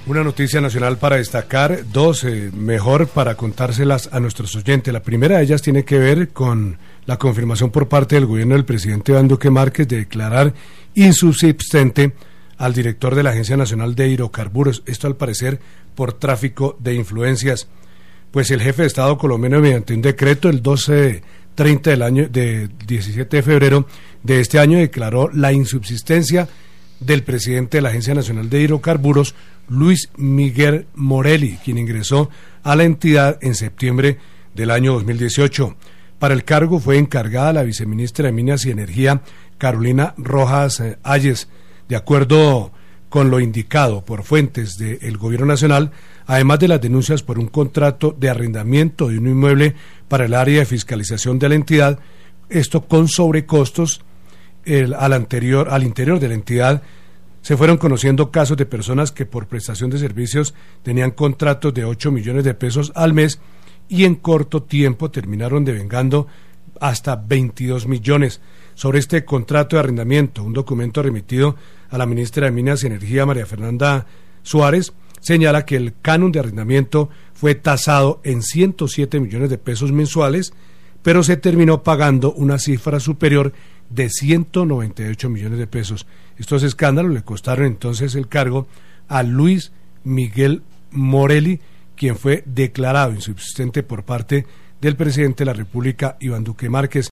Una noticia nacional para destacar, dos mejor para contárselas a nuestros oyentes. La primera de ellas tiene que ver con la confirmación por parte del gobierno del presidente Iván Duque Márquez de declarar insubsistente al director de la Agencia Nacional de Hidrocarburos, esto al parecer por tráfico de influencias. Pues el jefe de Estado colombiano, mediante un decreto el 1230 del año de 17 de febrero de este año, declaró la insubsistencia del presidente de la Agencia Nacional de Hidrocarburos, Luis Miguel Morelli, quien ingresó a la entidad en septiembre del año 2018. Para el cargo fue encargada la viceministra de Minas y Energía, Carolina Rojas Ayes. De acuerdo con lo indicado por fuentes del Gobierno Nacional, además de las denuncias por un contrato de arrendamiento de un inmueble para el área de fiscalización de la entidad, esto con sobrecostos al interior de la entidad, se fueron conociendo casos de personas que por prestación de servicios tenían contratos de 8 millones de pesos al mes y en corto tiempo terminaron devengando hasta 22 millones. Sobre este contrato de arrendamiento, un documento remitido a la ministra de Minas y Energía, María Fernanda Suárez, señala que el canon de arrendamiento fue tasado en 107 millones de pesos mensuales, pero se terminó pagando una cifra superior de 198 millones de pesos. Estos escándalos le costaron entonces el cargo a Luis Miguel Morelli, quien fue declarado insubsistente por parte del presidente de la República, Iván Duque Márquez.